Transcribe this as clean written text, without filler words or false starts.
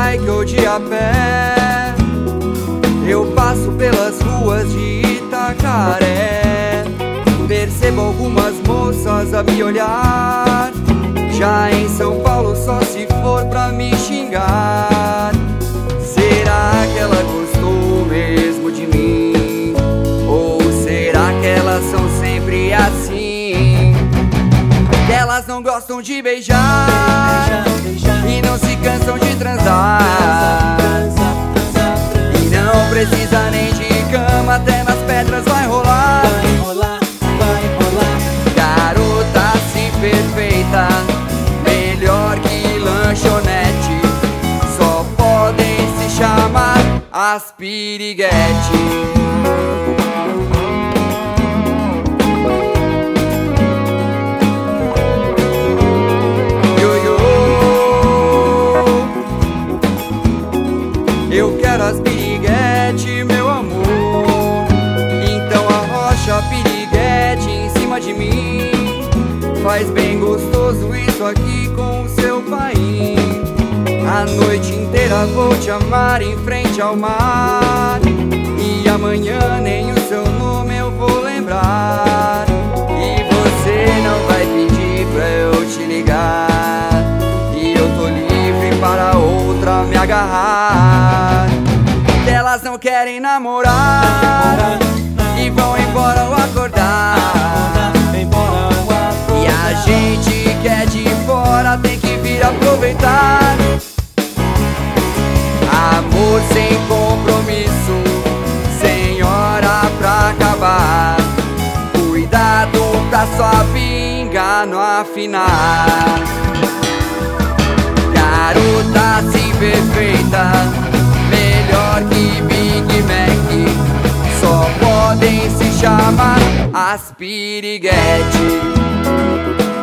bike ou de a pé, eu passo pelas ruas de Itacaré. Percebo algumas moças a me olhar. Já em São Paulo só se for pra me xingar. Será que ela gostou mesmo de mim? Ou será que elas são sempre assim? Que elas não gostam de beijar e não se cansam de transar. E não precisa nem de cama, até nas pedras vai rolar. Garota assim perfeita, melhor que lanchonete, só podem se chamar as piriguete. Eu quero as piriguete, meu amor. Então arrocha a piriguete em cima de mim. Faz bem gostoso isso aqui com o seu painho. A noite inteira vou te amar em frente ao mar. E amanhã nem o seu nome eu vou lembrar. E você não vai pedir pra eu te ligar. E eu tô livre para outra me agarrar. Elas não querem namorar e vão embora ao acordar. E a gente que é de fora tem que vir aproveitar. Amor sem compromisso, sem hora pra acabar. Cuidado pra sua pinga não afinar. Garota assim perfeita, melhor que Big Mac, só podem se chamar as piriguete.